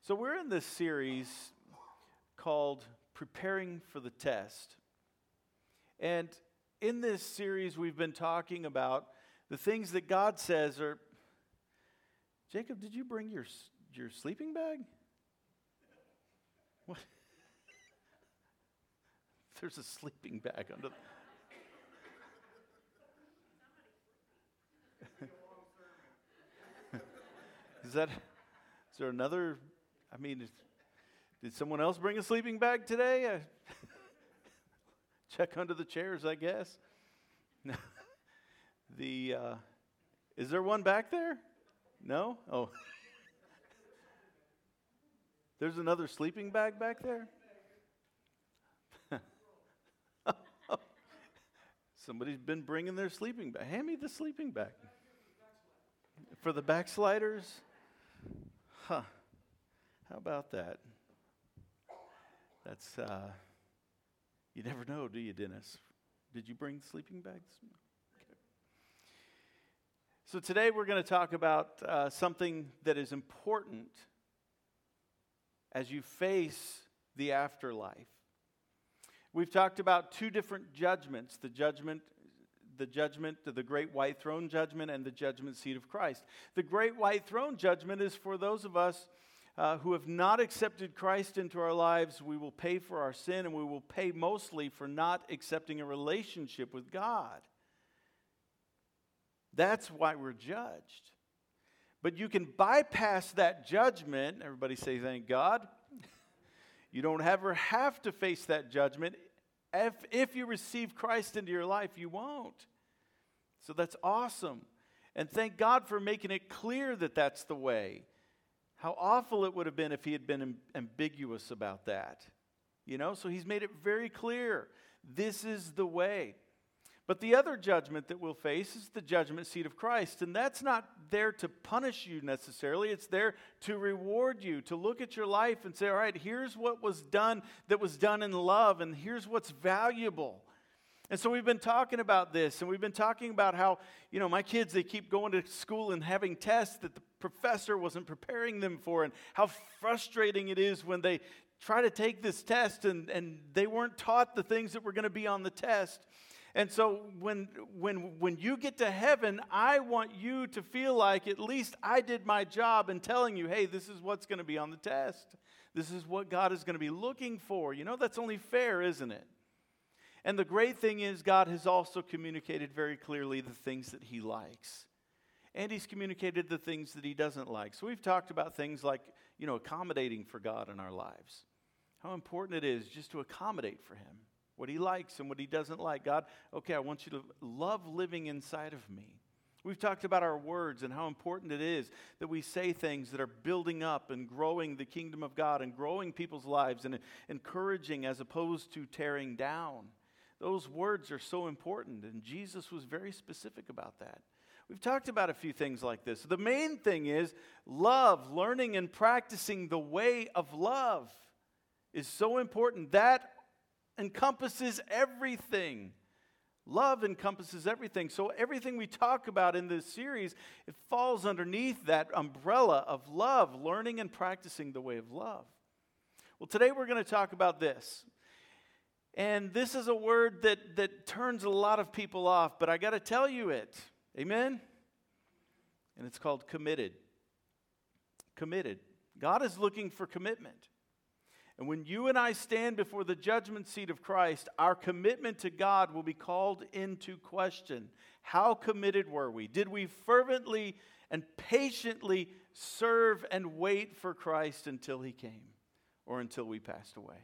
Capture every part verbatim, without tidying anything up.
So we're in this series called Preparing for the Test. And in this series, we've been talking about the things that God says are... Jacob, did you bring your your sleeping bag? What? There's a sleeping bag under the... Is that... Is there another... I mean, is, did someone else bring a sleeping bag today? Uh, check under the chairs, I guess. the uh, is there one back there? No? Oh. There's another sleeping bag back there? Somebody's been bringing their sleeping bag. Hand me the sleeping bag. For the backsliders? Huh. How about that? That's, uh, you never know, do you, Dennis? Did you bring sleeping bags? Okay. So today we're going to talk about uh, something that is important as you face the afterlife. We've talked about two different judgments, the judgment the judgment, the great white throne judgment and the judgment seat of Christ. The great white throne judgment is for those of us uh, who have not accepted Christ into our lives. We will pay for our sin, and we will pay mostly for not accepting a relationship with God. That's why we're judged. But you can bypass that judgment. Everybody say, thank God. You don't ever have to face that judgment. If, if you receive Christ into your life, you won't. So that's awesome. And thank God for making it clear that that's the way. How awful it would have been if he had been am- ambiguous about that. You know, so he's made it very clear. This is the way. But the other judgment that we'll face is the judgment seat of Christ. And that's not there to punish you necessarily. It's there to reward you, to look at your life and say, all right, here's what was done that was done in love, and here's what's valuable. And so we've been talking about this, and we've been talking about how, you know, my kids, they keep going to school and having tests that the professor wasn't preparing them for, and how frustrating it is when they try to take this test and, and they weren't taught the things that were going to be on the test. And so when when when you get to heaven, I want you to feel like at least I did my job in telling you, hey, this is what's going to be on the test. This is what God is going to be looking for. You know, that's only fair, isn't it? And the great thing is God has also communicated very clearly the things that he likes. And he's communicated the things that he doesn't like. So we've talked about things like, you know, accommodating for God in our lives. How important it is just to accommodate for him. What he likes and what he doesn't like. God, okay, I want you to love living inside of me. We've talked about our words and how important it is that we say things that are building up and growing the kingdom of God and growing people's lives and encouraging as opposed to tearing down. Those words are so important, and Jesus was very specific about that. We've talked about a few things like this. The main thing is love, learning and practicing the way of love is so important. That encompasses everything. Love encompasses everything. So everything we talk about in this series, it falls underneath that umbrella of love, learning and practicing the way of love. Well, today we're going to talk about this. And this is a word that, that turns a lot of people off, but I got to tell you it. Amen? And it's called committed. Committed. God is looking for commitment. And when you and I stand before the judgment seat of Christ, our commitment to God will be called into question. How committed were we? Did we fervently and patiently serve and wait for Christ until he came or until we passed away?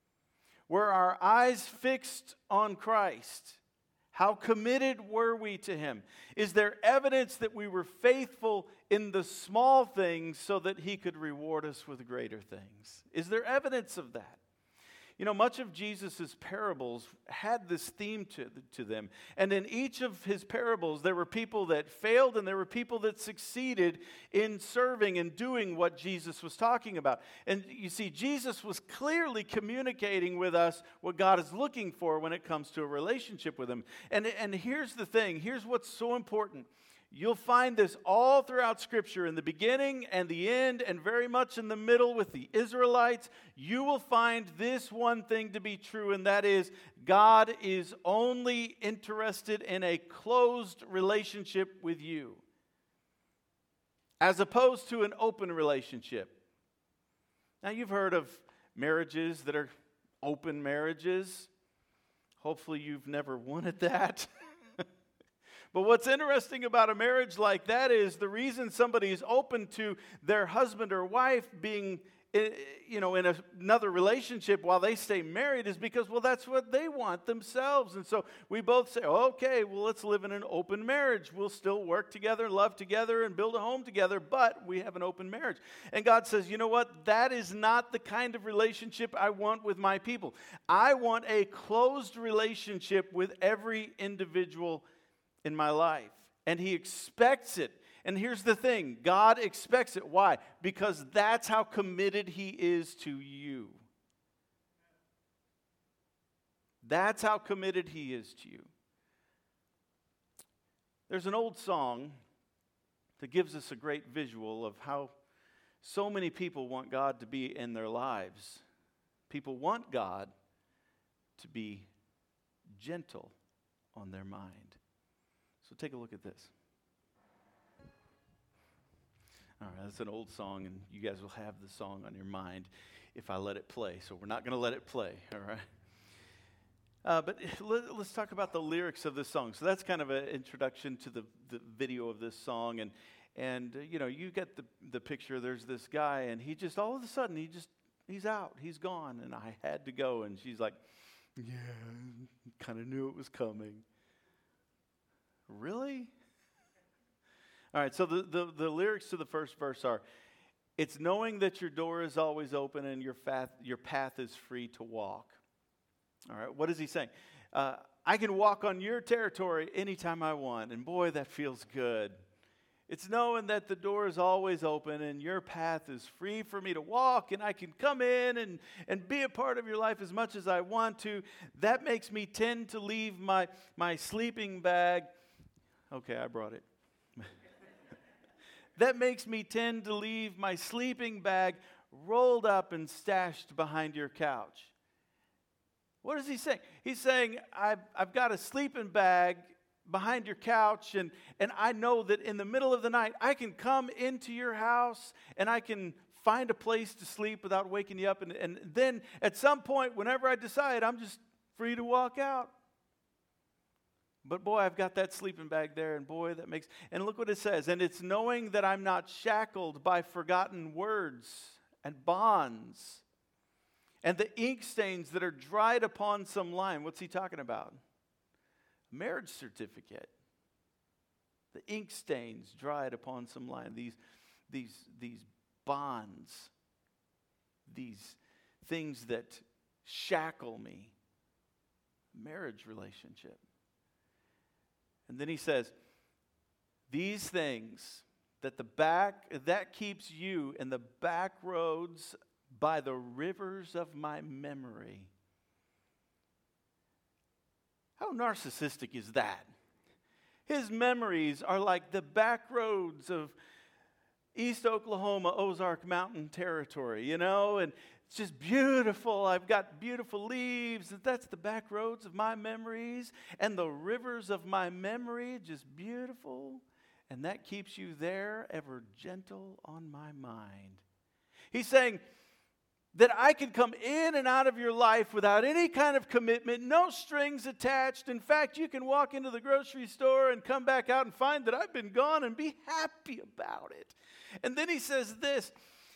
Were our eyes fixed on Christ? How committed were we to him? Is there evidence that we were faithful in the small things so that he could reward us with greater things? Is there evidence of that? You know, much of Jesus' parables had this theme to, to them. And in each of his parables, there were people that failed and there were people that succeeded in serving and doing what Jesus was talking about. And you see, Jesus was clearly communicating with us what God is looking for when it comes to a relationship with him. And, and here's the thing. Here's what's so important. You'll find this all throughout Scripture, in the beginning and the end, and very much in the middle with the Israelites. You will find this one thing to be true, and that is God is only interested in a closed relationship with you, as opposed to an open relationship. Now, you've heard of marriages that are open marriages. Hopefully, you've never wanted that. But what's interesting about a marriage like that is the reason somebody is open to their husband or wife being, you know, in another relationship while they stay married is because, well, that's what they want themselves. And so we both say, okay, well, let's live in an open marriage. We'll still work together, love together, and build a home together, but we have an open marriage. And God says, you know what? That is not the kind of relationship I want with my people. I want a closed relationship with every individual in my life. And He expects it. And here's the thing, God expects it. Why? Because that's how committed He is to you. That's how committed He is to you. There's an old song that gives us a great visual of how so many people want God to be in their lives. People want God to be gentle on their mind. So take a look at this. All right, that's an old song, and you guys will have the song on your mind if I let it play. So we're not going to let it play, all right? Uh, but let, let's talk about the lyrics of this song. So that's kind of an introduction to the, the video of this song. And, and uh, you know, you get the, the picture. There's this guy, and he just, all of a sudden, he just, he's out. He's gone, and I had to go. And she's like, yeah, kind of knew it was coming. Really? All right, so the, the, the lyrics to the first verse are, it's knowing that your door is always open and your path, your path is free to walk. All right, what is he saying? Uh, I can walk on your territory anytime I want, and boy, that feels good. It's knowing that the door is always open and your path is free for me to walk, and I can come in and, and be a part of your life as much as I want to. That makes me tend to leave my, my sleeping bag. Okay, I brought it. That makes me tend to leave my sleeping bag rolled up and stashed behind your couch. What is he saying? He's saying, I've, I've got a sleeping bag behind your couch, and, and I know that in the middle of the night, I can come into your house, and I can find a place to sleep without waking you up. And, and then at some point, whenever I decide, I'm just free to walk out. But boy, I've got that sleeping bag there, and boy, that makes, and look what it says. And it's knowing that I'm not shackled by forgotten words and bonds and the ink stains that are dried upon some line. What's he talking about? Marriage certificate. The ink stains dried upon some line. These, these, these bonds, these things that shackle me. Marriage relationship. And then he says, these things that the back that keeps you in the back roads by the rivers of my memory. How narcissistic is that? His memories are like the back roads of East Oklahoma, Ozark Mountain territory, you know, and it's just beautiful. I've got beautiful leaves. That's the back roads of my memories. And the rivers of my memory, just beautiful. And that keeps you there, ever gentle on my mind. He's saying that I can come in and out of your life without any kind of commitment, no strings attached. In fact, you can walk into the grocery store and come back out and find that I've been gone and be happy about it. And then he says this,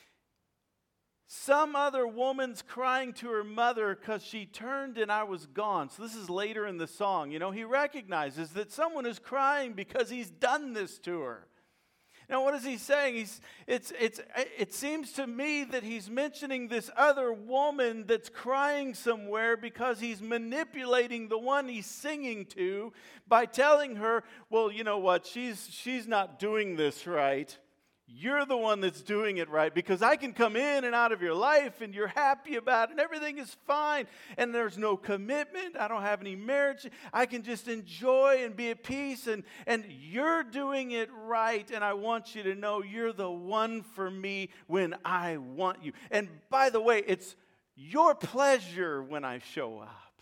some other woman's crying to her mother because she turned and I was gone. So this is later in the song. You know, he recognizes that someone is crying because he's done this to her. Now, what is he saying? He's, it's, it's, it seems to me that he's mentioning this other woman that's crying somewhere because he's manipulating the one he's singing to by telling her, well, you know what, she's, she's not doing this right. You're the one that's doing it right, because I can come in and out of your life and you're happy about it and everything is fine and there's no commitment. I don't have any marriage. I can just enjoy and be at peace, and, and you're doing it right, and I want you to know you're the one for me when I want you. And by the way, it's your pleasure when I show up.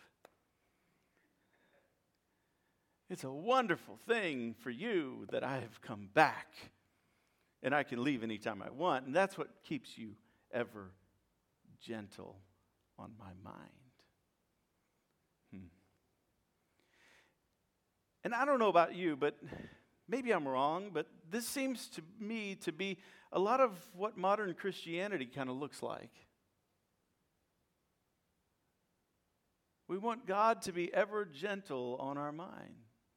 It's a wonderful thing for you that I have come back. And I can leave anytime I want. And that's what keeps you ever gentle on my mind. Hmm. And I don't know about you, but maybe I'm wrong, but this seems to me to be a lot of what modern Christianity kind of looks like. We want God to be ever gentle on our mind.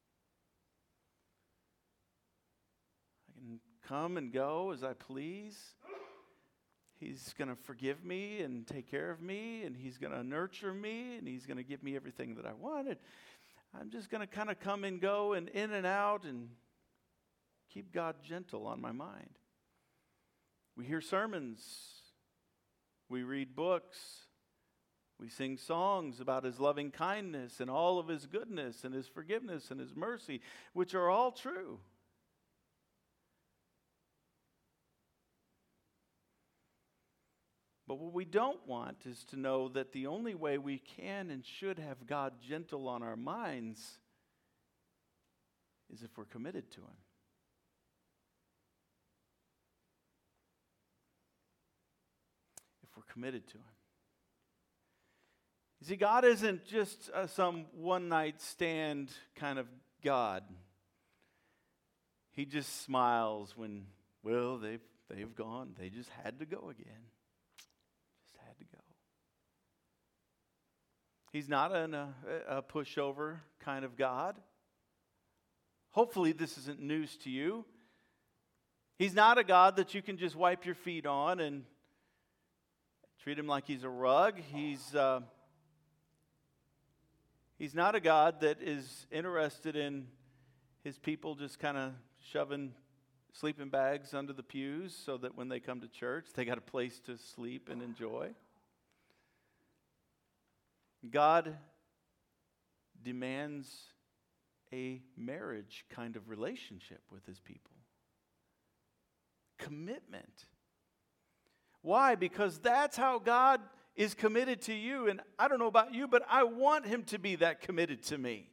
Come and go as I please. He's going to forgive me and take care of me, and He's going to nurture me, and He's going to give me everything that I wanted. I'm just going to kind of come and go and in and out and keep God gentle on my mind. We hear sermons. We read books. We sing songs about His loving kindness and all of His goodness and His forgiveness and His mercy, which are all true. But what we don't want is to know that the only way we can and should have God gentle on our minds is if we're committed to Him. If we're committed to Him. You see, God isn't just uh, some one-night stand kind of God. He just smiles when, well, they've, they've gone. They just had to go again. To go. He's not an, a, a pushover kind of God. Hopefully this isn't news to you. He's not a God that you can just wipe your feet on and treat Him like He's a rug. He's, uh, he's not a God that is interested in His people just kind of shoving sleeping bags under the pews so that when they come to church, they got a place to sleep and enjoy. God demands a marriage kind of relationship with His people. Commitment. Why? Because that's how God is committed to you. And I don't know about you, but I want Him to be that committed to me.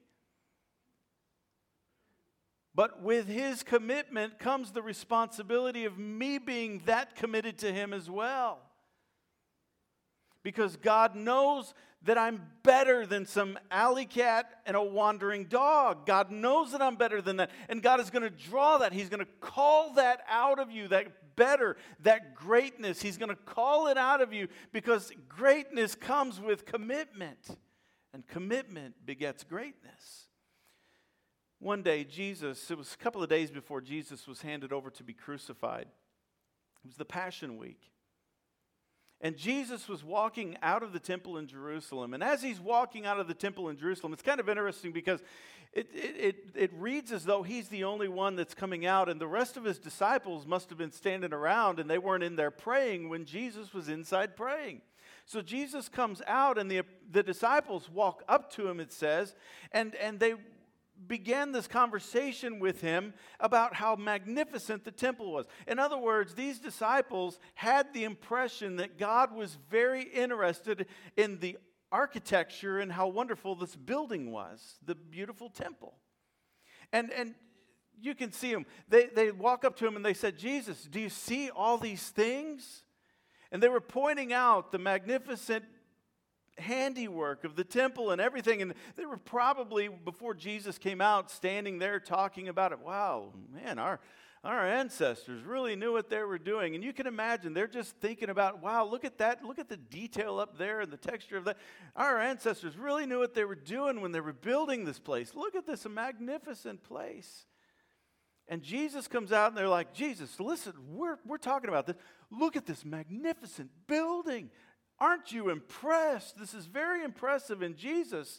But with His commitment comes the responsibility of me being that committed to Him as well. Because God knows that I'm better than some alley cat and a wandering dog. God knows that I'm better than that. And God is going to draw that. He's going to call that out of you, that better, that greatness. He's going to call it out of you because greatness comes with commitment. And commitment begets greatness. One day, Jesus, it was a couple of days before Jesus was handed over to be crucified. It was the Passion Week. And Jesus was walking out of the temple in Jerusalem. And as He's walking out of the temple in Jerusalem, it's kind of interesting because it, it, it, it reads as though He's the only one that's coming out. And the rest of His disciples must have been standing around and they weren't in there praying when Jesus was inside praying. So Jesus comes out and the, the disciples walk up to Him, it says, and, and they began this conversation with Him about how magnificent the temple was. In other words, these disciples had the impression that God was very interested in the architecture and how wonderful this building was, the beautiful temple. And and you can see them. They, they walk up to Him and they said, Jesus, do you see all these things? And they were pointing out the magnificent handiwork of the temple and everything, and they were probably, before Jesus came out, standing there talking about it. Wow, man, our our ancestors really knew what they were doing. And you can imagine they're just thinking about, wow, look at that, look at the detail up there and the texture of that. Our ancestors really knew what they were doing when they were building this place. Look at this magnificent place. And Jesus comes out and they're like, Jesus, listen, we're we're talking about this. Look at this magnificent building. Aren't you impressed? This is very impressive. And Jesus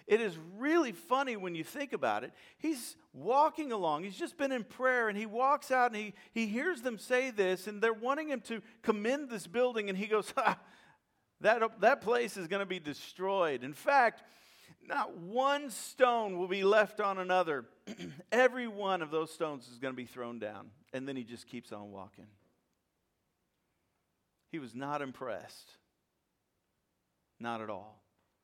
It is really funny when you think about it. He's walking along. He's just been in prayer, and he walks out, and he, he hears them say this, and they're wanting him to commend this building, and he goes, ha, that, that place is going to be destroyed. In fact, not one stone will be left on another. Every one of those stones is going to be thrown down. And then he just keeps on walking. He was not impressed. Not at all.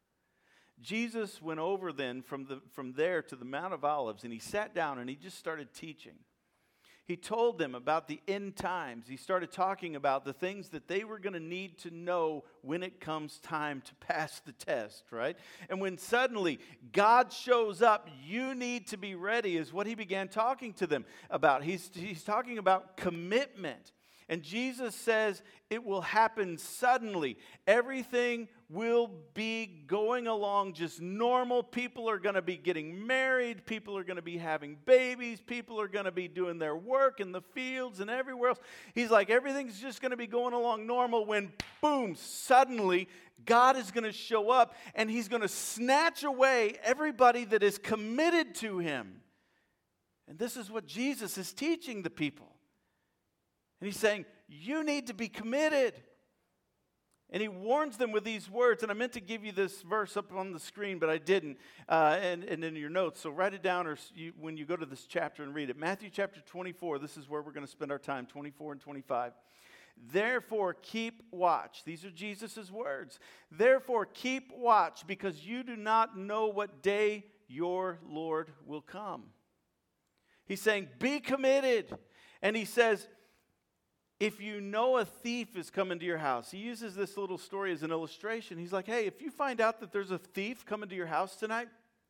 Jesus went over then from, the, from there to the Mount of Olives, and he sat down and he just started teaching. He told them about the end times. He started talking about the things that they were going to need to know when it comes time to pass the test, right? And when suddenly God shows up, you need to be ready, is what he began talking to them about. He's, he's talking about commitment. And Jesus says it will happen suddenly. Everything will be going along just normal. People are going to be getting married. People are going to be having babies. People are going to be doing their work in the fields and everywhere else. He's like, everything's just going to be going along normal when, boom, suddenly God is going to show up and he's going to snatch away everybody that is committed to him. And this is what Jesus is teaching the people. And he's saying, you need to be committed. And he warns them with these words. And I meant to give you this verse up on the screen, but I didn't. Uh, and, and in your notes. So write it down or you, when you go to this chapter and read it. Matthew chapter twenty-four. This is where we're going to spend our time. twenty-four and twenty-five. Therefore keep watch. These are Jesus' words. Therefore keep watch, because you do not know what day your Lord will come. He's saying, be committed. And he says, if you know a thief is coming to your house, he uses this little story as an illustration. He's like, hey, if you find out that there's a thief coming to your house tonight,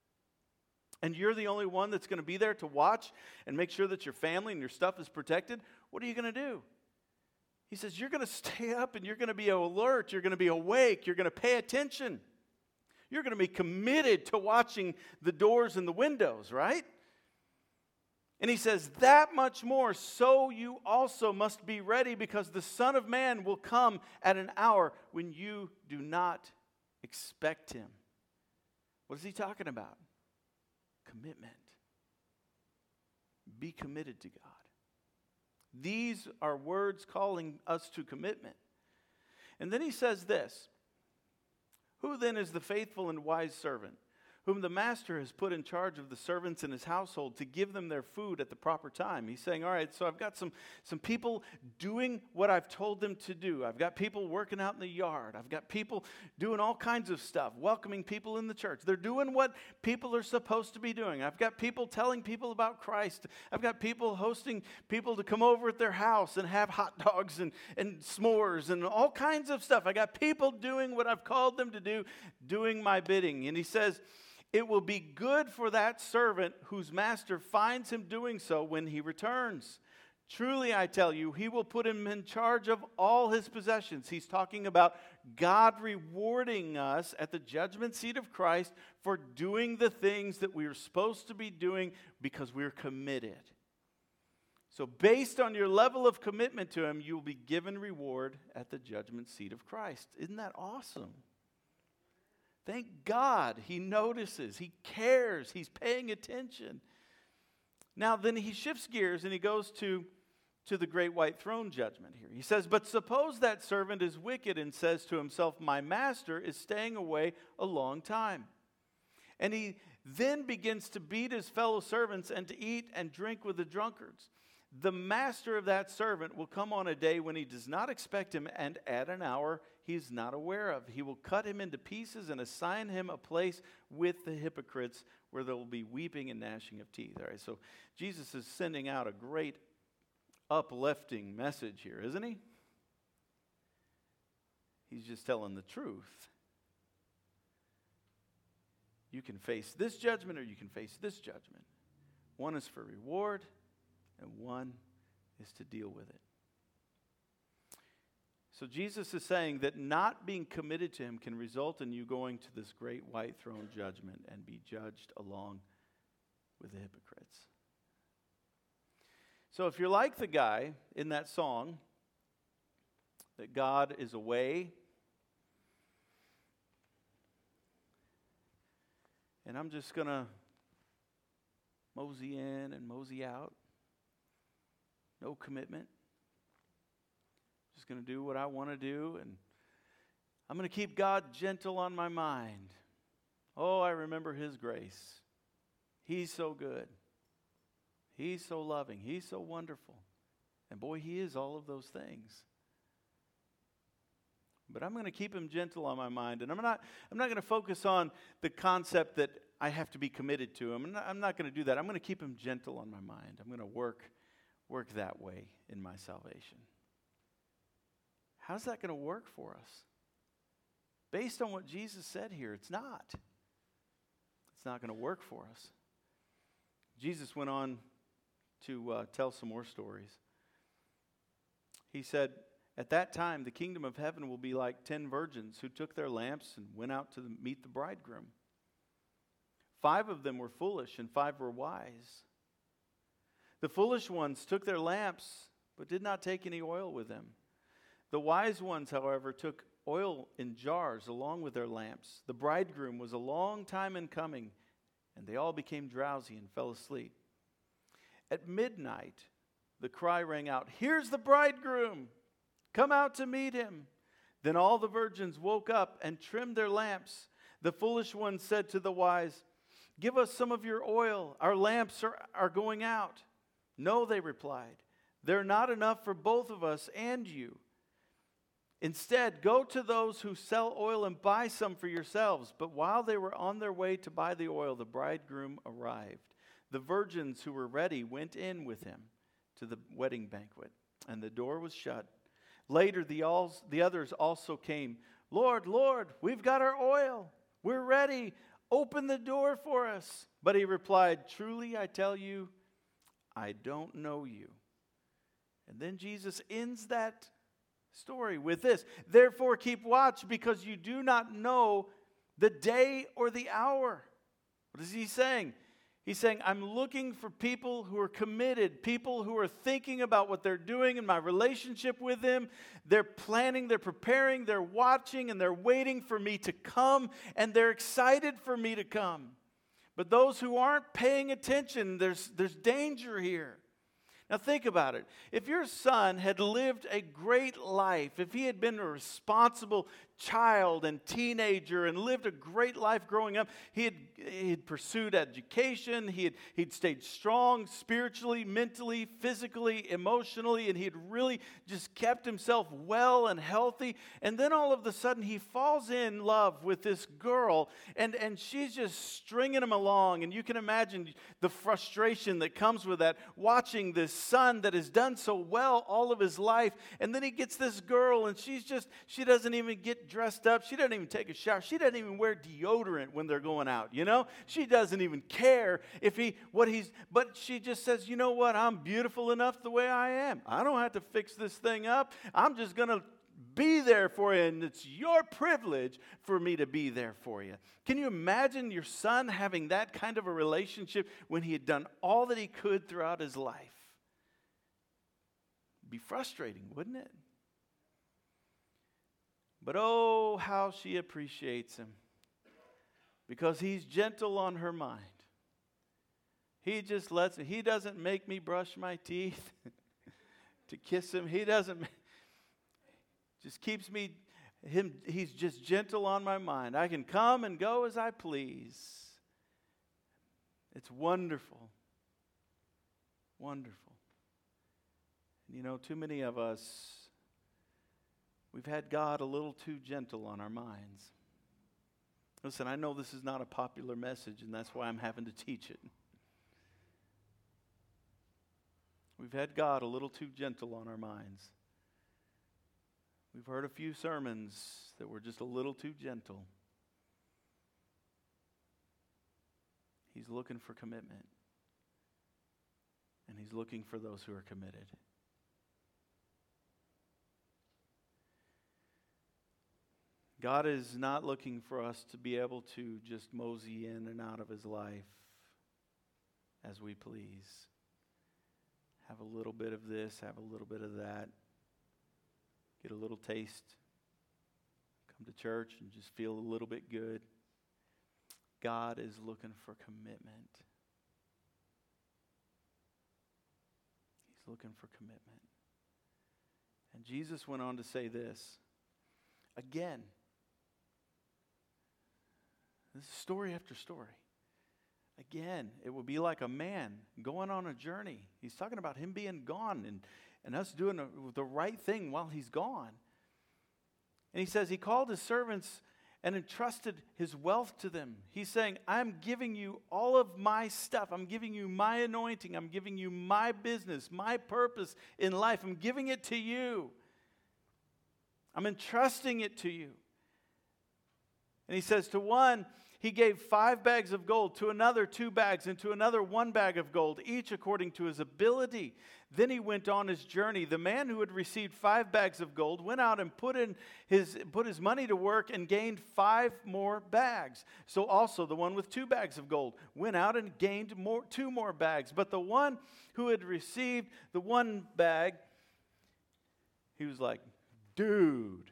and you're the only one that's going to be there to watch and make sure that your family and your stuff is protected, what are you going to do? He says, you're going to stay up and you're going to be alert. You're going to be awake. You're going to pay attention. You're going to be committed to watching the doors and the windows, right? And he says, that much more, so you also must be ready, because the Son of Man will come at an hour when you do not expect him. What is he talking about? Commitment. Be committed to God. These are words calling us to commitment. And then he says this, who then is the faithful and wise servant, whom the master has put in charge of the servants in his household to give them their food at the proper time? He's saying, all right, so I've got some, some people doing what I've told them to do. I've got people working out in the yard. I've got people doing all kinds of stuff, welcoming people in the church. They're doing what people are supposed to be doing. I've got people telling people about Christ. I've got people hosting people to come over at their house and have hot dogs and, and s'mores and all kinds of stuff. I got people doing what I've called them to do, doing my bidding. And he says, it will be good for that servant whose master finds him doing so when he returns. Truly, I tell you, he will put him in charge of all his possessions. He's talking about God rewarding us at the judgment seat of Christ for doing the things that we are supposed to be doing because we're committed. So based on your level of commitment to him, you will be given reward at the judgment seat of Christ. Isn't that awesome? Thank God he notices, he cares, he's paying attention. Now then he shifts gears and he goes to, to the great white throne judgment here. He says, but suppose that servant is wicked and says to himself, my master is staying away a long time. And he then begins to beat his fellow servants and to eat and drink with the drunkards. The master of that servant will come on a day when he does not expect him, and at an hour he is not aware of. He will cut him into pieces and assign him a place with the hypocrites, where there will be weeping and gnashing of teeth. All right, so Jesus is sending out a great uplifting message here, isn't he? He's just telling the truth. You can face this judgment or you can face this judgment. One is for reward, and one is to deal with it. So Jesus is saying that not being committed to him can result in you going to this great white throne judgment and be judged along with the hypocrites. So if you're like the guy in that song, that God is away and I'm just going to mosey in and mosey out. No commitment. Just going to do what I want to do, and I'm going to keep God gentle on my mind. Oh, I remember His grace. He's so good. He's so loving. He's so wonderful. And boy, He is all of those things. But I'm going to keep Him gentle on my mind. And I'm not, I'm not going to focus on the concept that I have to be committed to Him. I'm not, I'm not going to do that. I'm going to keep Him gentle on my mind. I'm going to work, work that way in my salvation. How's that going to work for us? Based on what Jesus said here, it's not. It's not going to work for us. Jesus went on to uh, tell some more stories. He said, "At that time, the kingdom of heaven will be like ten virgins who took their lamps and went out to the, meet the bridegroom. Five of them were foolish and five were wise. The foolish ones took their lamps but did not take any oil with them. The wise ones, however, took oil in jars along with their lamps. The bridegroom was a long time in coming, and they all became drowsy and fell asleep. At midnight, the cry rang out, 'Here's the bridegroom! Come out to meet him!' Then all the virgins woke up and trimmed their lamps. The foolish ones said to the wise, 'Give us some of your oil. Our lamps are, are going out.' 'No,' they replied, 'they're not enough for both of us and you. Instead, go to those who sell oil and buy some for yourselves.' But while they were on their way to buy the oil, the bridegroom arrived. The virgins who were ready went in with him to the wedding banquet, and the door was shut. Later, the, all, the others also came. 'Lord, Lord, we've got our oil. We're ready. Open the door for us.' But he replied, 'Truly, I tell you, I don't know you.'" And then Jesus ends that story with this: "Therefore keep watch, because you do not know the day or the hour." What is he saying? He's saying, I'm looking for people who are committed, people who are thinking about what they're doing in my relationship with Him. They're planning, they're preparing, they're watching, and they're waiting for me to come, and they're excited for me to come. But those who aren't paying attention, there's, there's danger here. Now think about it. If your son had lived a great life, if he had been a responsible child and teenager and lived a great life growing up, he had he'd pursued education, he had he'd stayed strong spiritually, mentally, physically, emotionally, and he had really just kept himself well and healthy. And then all of a sudden he falls in love with this girl, and, and she's just stringing him along. And you can imagine the frustration that comes with that, watching this son that has done so well all of his life, and then he gets this girl, and she's just, she doesn't even get dressed up. She doesn't even take a shower. She doesn't even wear deodorant when they're going out, you know? She doesn't even care if he, what he's, but she just says, you know what? I'm beautiful enough the way I am. I don't have to fix this thing up. I'm just going to be there for you, and it's your privilege for me to be there for you. Can you imagine your son having that kind of a relationship when he had done all that he could throughout his life? It'd be frustrating, wouldn't it? But oh, how she appreciates him, because he's gentle on her mind. He just lets it. He doesn't make me brush my teeth to kiss him. He doesn't. Just keeps me, him. He's just gentle on my mind. I can come and go as I please. It's wonderful. Wonderful. And you know, too many of us, we've had God a little too gentle on our minds. Listen, I know this is not a popular message, and that's why I'm having to teach it. We've had God a little too gentle on our minds. We've heard a few sermons that were just a little too gentle. He's looking for commitment, and He's looking for those who are committed. God is not looking for us to be able to just mosey in and out of His life as we please. Have a little bit of this, have a little bit of that. Get a little taste. Come to church and just feel a little bit good. God is looking for commitment. He's looking for commitment. And Jesus went on to say this. Again, this is story after story. Again, it will be like a man going on a journey. He's talking about him being gone and, and us doing a, the right thing while he's gone. And he says he called his servants and entrusted his wealth to them. He's saying, I'm giving you all of my stuff. I'm giving you my anointing. I'm giving you my business, my purpose in life. I'm giving it to you. I'm entrusting it to you. And he says to one, he gave five bags of gold, to another two bags, and to another one bag of gold, each according to his ability. Then he went on his journey. The man who had received five bags of gold went out and put in his put his money to work and gained five more bags. So also the one with two bags of gold went out and gained more two more bags. But the one who had received the one bag, he was like, dude,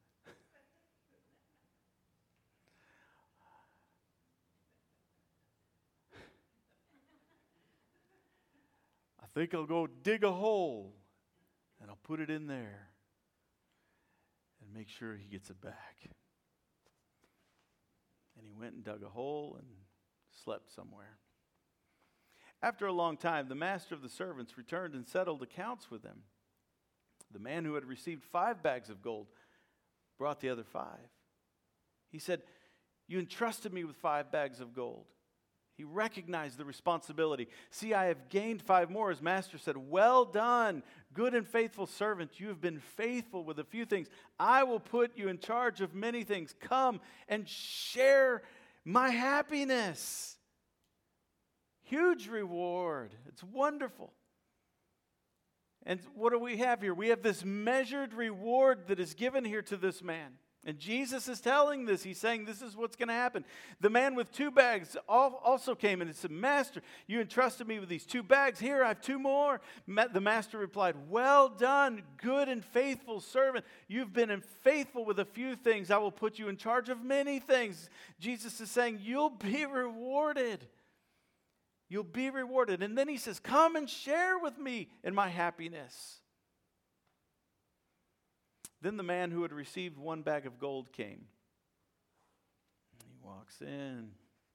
I think I'll go dig a hole and I'll put it in there and make sure he gets it back. And he went and dug a hole and slept somewhere. After a long time, the master of the servants returned and settled accounts with them. The man who had received five bags of gold brought the other five. He said, you entrusted me with five bags of gold. He recognized the responsibility. See, I have gained five more. His master said, well done, good and faithful servant. You have been faithful with a few things. I will put you in charge of many things. Come and share my happiness. Huge reward. It's wonderful. And what do we have here? We have this measured reward that is given here to this man. And Jesus is telling this. He's saying this is what's going to happen. The man with two bags also came and said, Master, you entrusted me with these two bags. Here, I have two more. The master replied, well done, good and faithful servant. You've been faithful with a few things. I will put you in charge of many things. Jesus is saying, you'll be rewarded. You'll be rewarded. And then he says, come and share with me in my happiness. Then the man who had received one bag of gold came. He walks in.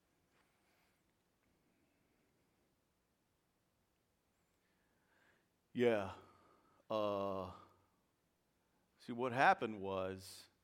Yeah. Uh, see, what happened was,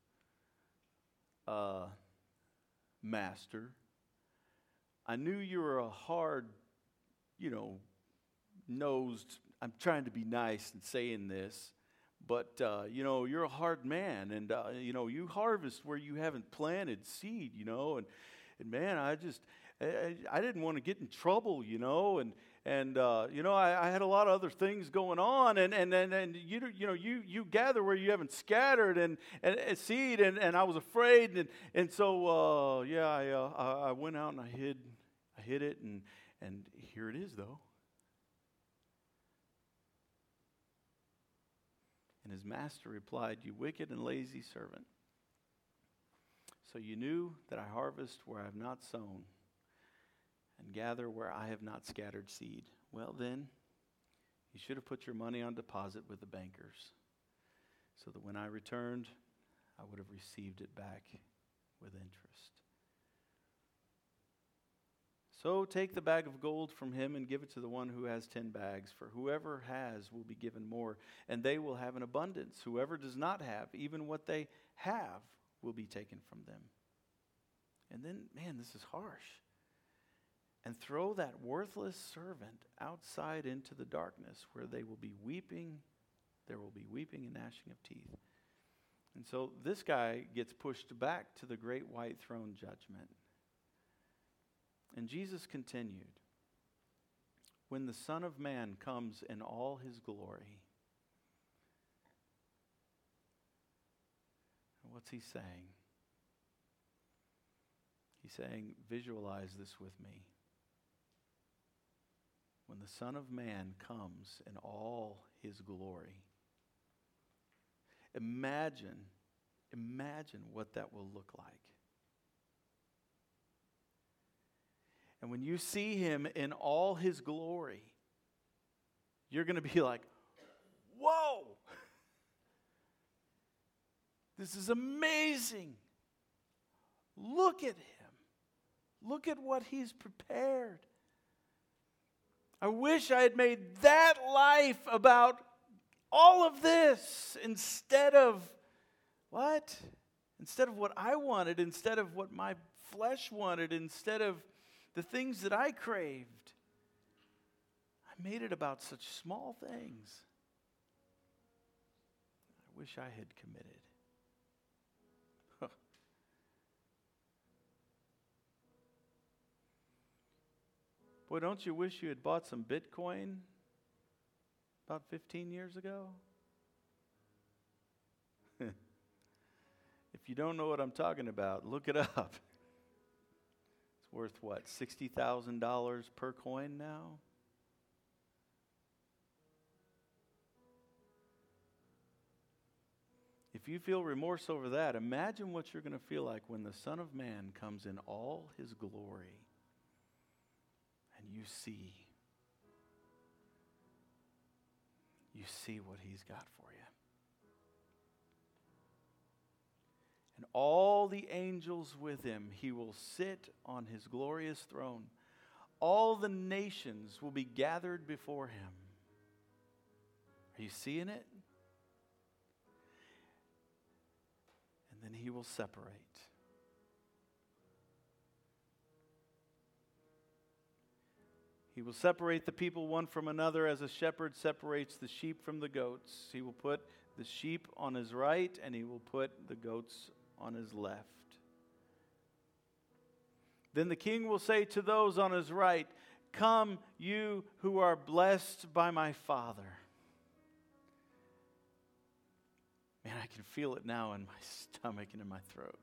uh, Master, I knew you were a hard, you know, nosed, I'm trying to be nice and saying this, but, uh, you know, you're a hard man, and, uh, you know, you harvest where you haven't planted seed, you know, and, and man, I just, I, I didn't want to get in trouble, you know, and, and uh, you know, I, I had a lot of other things going on, and, and, and, and you, you know, you, you gather where you haven't scattered and, and, and seed, and, and I was afraid, and, and so, uh, yeah, I, uh, I went out and I hid, I hid it, and, and here it is, though. And his master replied, you wicked and lazy servant. So you knew that I harvest where I have not sown and gather where I have not scattered seed. Well then, you should have put your money on deposit with the bankers, so that when I returned, I would have received it back with interest. So take the bag of gold from him and give it to the one who has ten bags. For whoever has will be given more, and they will have an abundance. Whoever does not have, even what they have, will be taken from them. And then, man, this is harsh. And throw that worthless servant outside into the darkness, where they will be weeping. There will be weeping and gnashing of teeth. And so this guy gets pushed back to the great white throne judgment. And Jesus continued, when the Son of Man comes in all his glory. What's he saying? He's saying, visualize this with me. When the Son of Man comes in all his glory. Imagine, imagine what that will look like. And when you see him in all his glory, you're going to be like, whoa! This is amazing. Look at him. Look at what he's prepared. I wish I had made that life about all of this instead of what? Instead of what I wanted, instead of what my flesh wanted, instead of the things that I craved. I made it about such small things. I wish I had committed. Huh. Boy, don't you wish you had bought some Bitcoin about fifteen years ago? If you don't know what I'm talking about, look it up. It's worth what, sixty thousand dollars per coin now? If you feel remorse over that, imagine what you're going to feel like when the Son of Man comes in all his glory and you see, you see what he's got for you. And all the angels with him, he will sit on his glorious throne. All the nations will be gathered before him. Are you seeing it? And then he will separate. He will separate the people one from another as a shepherd separates the sheep from the goats. He will put the sheep on his right and he will put the goats on his left. Then the king will say to those on his right, "Come, you who are blessed by my Father." Man, I can feel it now in my stomach and in my throat.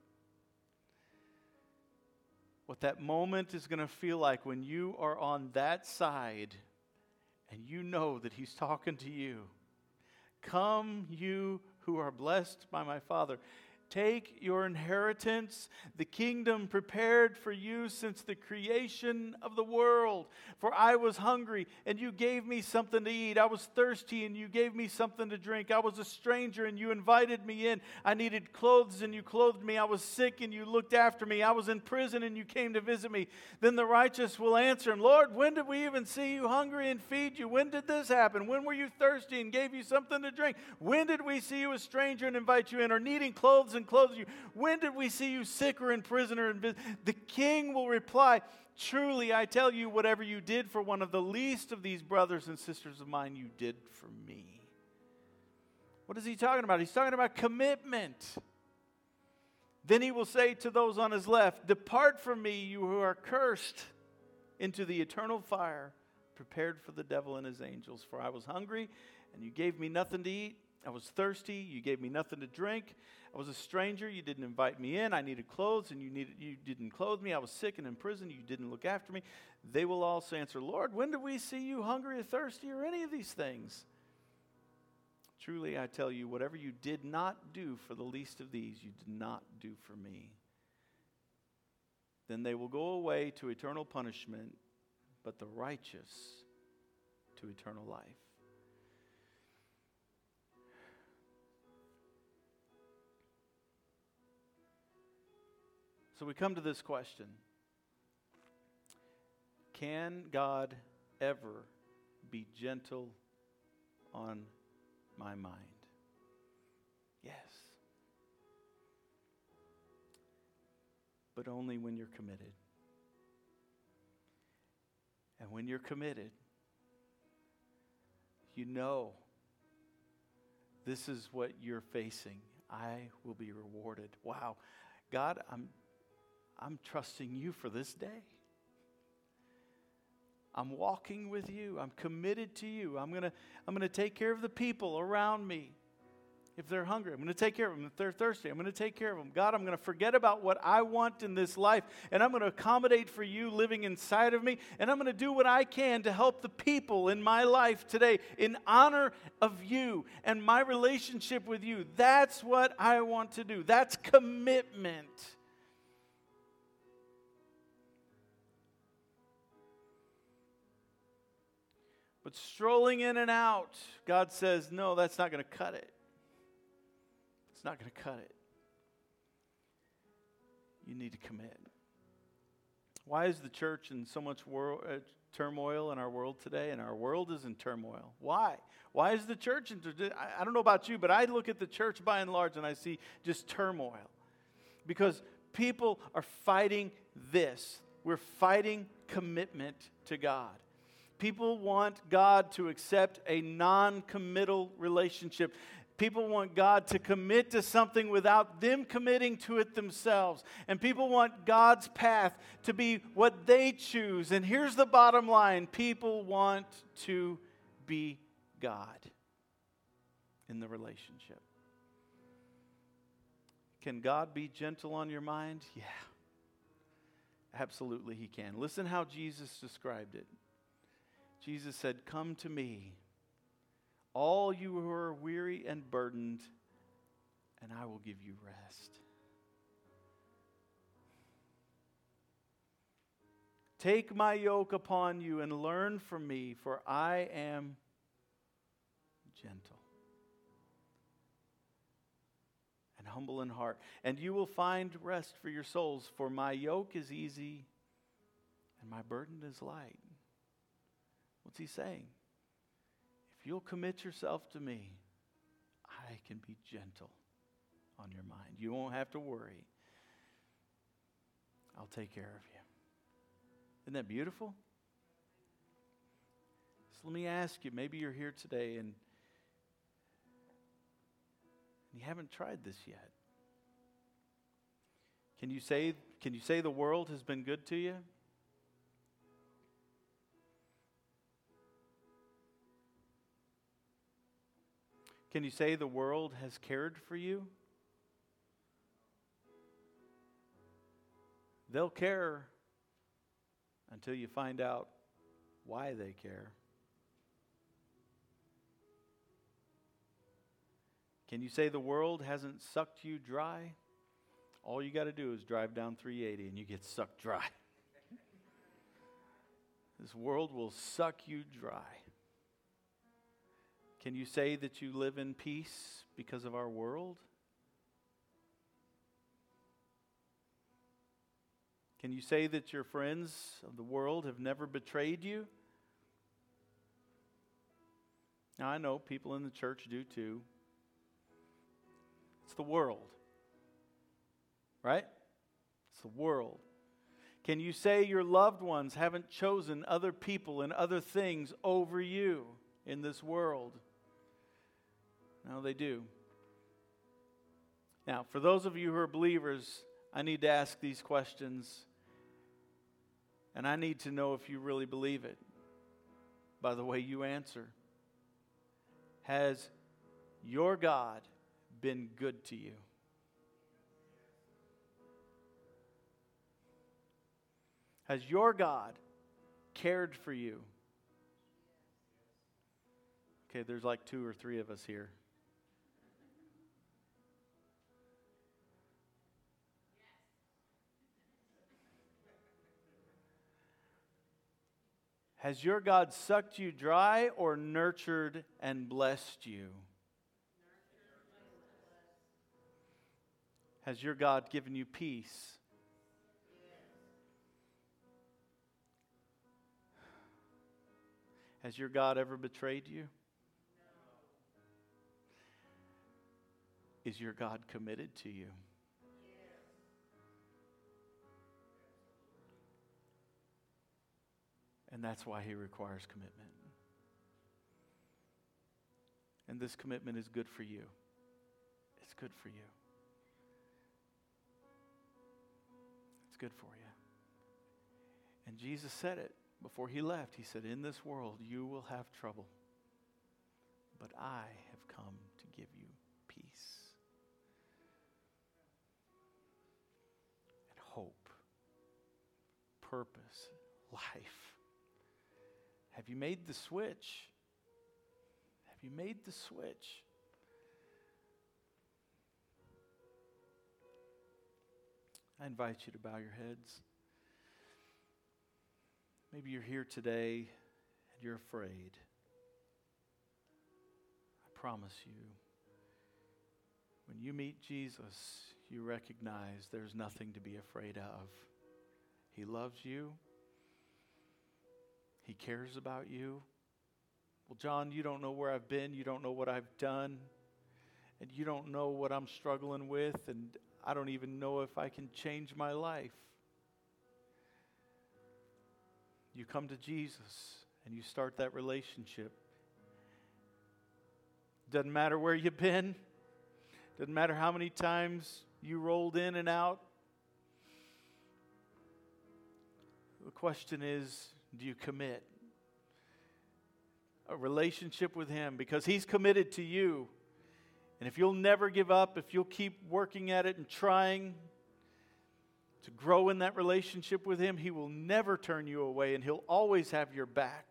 What that moment is going to feel like when you are on that side and you know that he's talking to you. Come, you who are blessed by my Father. Take your inheritance, the kingdom prepared for you since the creation of the world. For I was hungry, and you gave me something to eat. I was thirsty, and you gave me something to drink. I was a stranger, and you invited me in. I needed clothes, and you clothed me. I was sick, and you looked after me. I was in prison, and you came to visit me. Then the righteous will answer him, "Lord, when did we even see you hungry and feed you? When did this happen? When were you thirsty and gave you something to drink? When did we see you a stranger and invite you in, or needing clothes and clothe you? When did we see you sick or in prison or in business?" The king will reply, "Truly, I tell you, whatever you did for one of the least of these brothers and sisters of mine, you did for me." What is he talking about? He's talking about commitment. Then he will say to those on his left, "Depart from me, you who are cursed, into the eternal fire prepared for the devil and his angels. For I was hungry, and you gave me nothing to eat. I was thirsty, you gave me nothing to drink. I was a stranger, you didn't invite me in. I needed clothes, and you needed you didn't clothe me. I was sick and in prison, you didn't look after me." They will also answer, "Lord, when did we see you hungry or thirsty or any of these things? Truly, I tell you, whatever you did not do for the least of these, you did not do for me." Then they will go away to eternal punishment, but the righteous to eternal life. So we come to this question. Can God ever be gentle on my mind? Yes. But only when you're committed. And when you're committed, you know this is what you're facing. I will be rewarded. Wow. God, I'm I'm trusting you for this day. I'm walking with you. I'm committed to you. I'm going to I'm going to take care of the people around me. If they're hungry, I'm going to take care of them. If they're thirsty, I'm going to take care of them. God, I'm going to forget about what I want in this life, and I'm going to accommodate for you living inside of me, and I'm going to do what I can to help the people in my life today in honor of you and my relationship with you. That's what I want to do. That's commitment. but strolling in and out, God says, no, that's not going to cut it. It's not going to cut it. You need to commit. Why is the church in so much world, uh, turmoil in our world today? And our world is in turmoil. Why? Why is the church in turmoil? I, I don't know about you, but I look at the church by and large and I see just turmoil. Because people are fighting this. We're fighting commitment to God. People want God to accept a non-committal relationship. People want God to commit to something without them committing to it themselves. And people want God's path to be what they choose. And here's the bottom line. People want to be God in the relationship. Can God be gentle on your mind? Yeah. Absolutely He can. Listen how Jesus described it. Jesus said, "Come to me, all you who are weary and burdened, and I will give you rest." Take my yoke upon you and learn from me, for I am gentle and humble in heart, and you will find rest for your souls, for my yoke is easy and my burden is light. What's He saying? If you'll commit yourself to me, I can be gentle on your mind. You won't have to worry. I'll take care of you. Isn't that beautiful? So let me ask you, maybe you're here today and you haven't tried this yet. Can you say, can you say the world has been good to you? Can you say the world has cared for you? They'll care until you find out why they care. Can you say the world hasn't sucked you dry? All you got to do is drive down three eighty and you get sucked dry. This world will suck you dry. Can you say that you live in peace because of our world? Can you say that your friends of the world have never betrayed you? Now, I know people in the church do too. It's the world, right? It's the world. Can you say your loved ones haven't chosen other people and other things over you in this world? No, they do. Now, for those of you who are believers, I need to ask these questions, and I need to know if you really believe it by the way you answer. Has your God been good to you? Has your God cared for you? Okay, there's like two or three of us here. Has your God sucked you dry or nurtured and blessed you? Has your God given you peace? Has your God ever betrayed you? Is your God committed to you? And that's why He requires commitment. And this commitment is good for you. It's good for you. It's good for you. And Jesus said it before He left. He said, "In this world you will have trouble, but I have come to give you peace and hope, purpose, life." Have you made the switch? Have you made the switch? I invite you to bow your heads. Maybe you're here today and you're afraid. promise you, when you meet Jesus, you recognize there's nothing to be afraid of. He loves you. He cares about you. Well, John, you don't know where I've been. You don't know what I've done. And you don't know what I'm struggling with. And I don't even know if I can change my life. You come to Jesus and you start that relationship. Doesn't matter where you've been. Doesn't matter how many times you rolled in and out. The question is, do you commit a relationship with Him? Because He's committed to you. And if you'll never give up, if you'll keep working at it and trying to grow in that relationship with Him, He will never turn you away and He'll always have your back.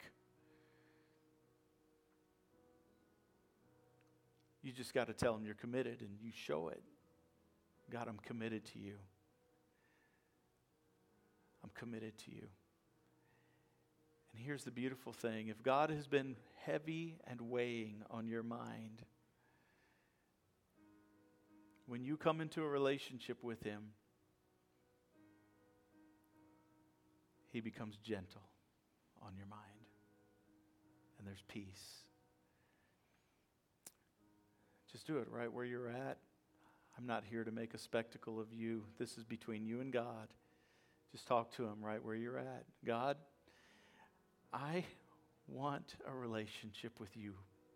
You just got to tell Him you're committed and you show it. God, I'm committed to you. I'm committed to you. And here's the beautiful thing. If God has been heavy and weighing on your mind, when you come into a relationship with Him, He becomes gentle on your mind. And there's peace. Just do it right where you're at. I'm not here to make a spectacle of you. This is between you and God. Just talk to Him right where you're at. God, I want a relationship with you.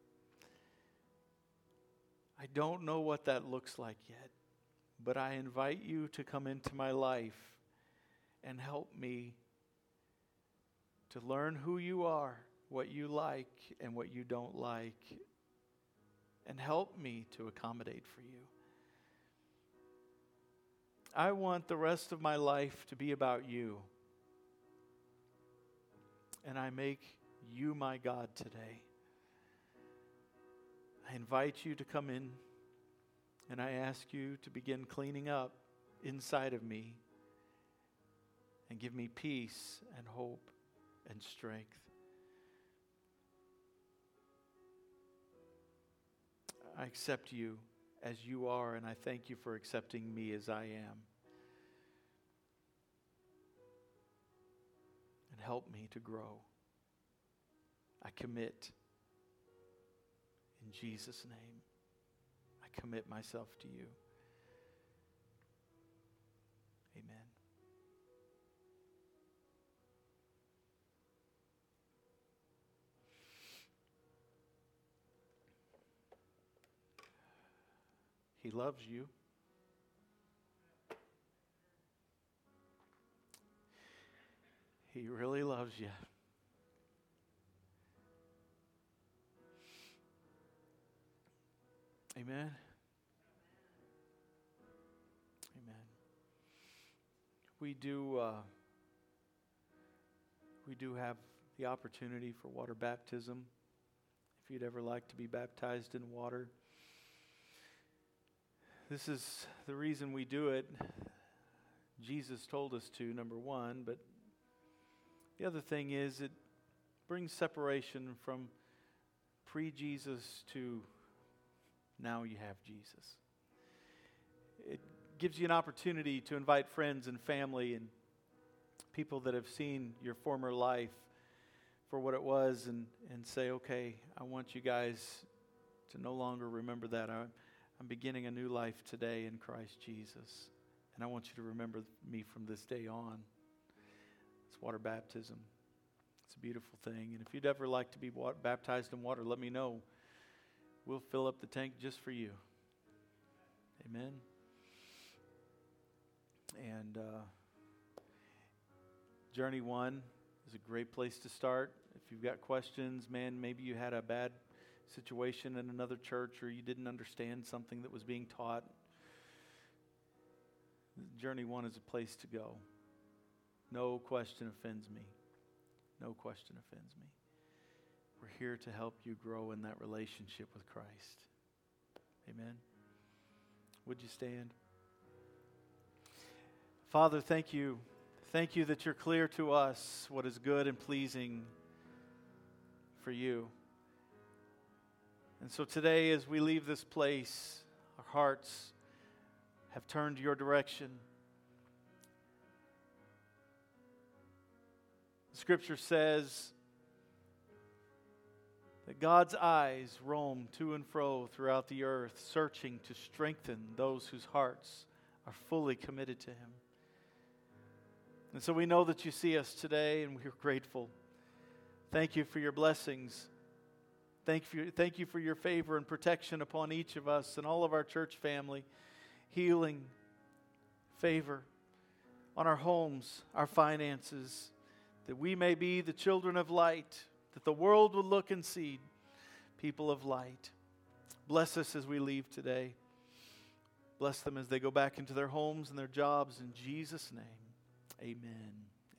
I don't know what that looks like yet, but I invite you to come into my life and help me to learn who you are, what you like and what you don't like, and help me to accommodate for you. I want the rest of my life to be about you. And I make you my God today. I invite you to come in and I ask you to begin cleaning up inside of me and give me peace and hope and strength. I accept you as you are, and I thank you for accepting me as I am. And help me to grow. I commit. In Jesus' name, I commit myself to you. Amen. He loves you. He really loves you. Amen. Amen. We do uh, we do have the opportunity for water baptism. If you'd ever like to be baptized in water, this is the reason we do it. Jesus told us to, number one, but the other thing is it brings separation from pre-Jesus to now you have Jesus. It gives you an opportunity to invite friends and family and people that have seen your former life for what it was and, and say, okay, I want you guys to no longer remember that. I, I'm beginning a new life today in Christ Jesus. And I want you to remember me from this day on. It's water baptism. It's a beautiful thing. And if you'd ever like to be baptized in water, let me know. We'll fill up the tank just for you. Amen. And uh, Journey One is a great place to start. If you've got questions, man, maybe you had a bad situation in another church or you didn't understand something that was being taught. Journey One is a place to go. No question offends me. No question offends me. We're here to help you grow in that relationship with Christ. Amen. Would you stand? Father, thank you. Thank you that you're clear to us what is good and pleasing for you. And so today, as we leave this place, our hearts have turned your direction. The Scripture says that God's eyes roam to and fro throughout the earth, searching to strengthen those whose hearts are fully committed to Him. And so we know that you see us today, and we're grateful. Thank you for your blessings. Thank you, thank you for your favor and protection upon each of us and all of our church family. Healing, favor on our homes, our finances, that we may be the children of light, that the world will look and see people of light. Bless us as we leave today. Bless them as they go back into their homes and their jobs. In Jesus' name, amen.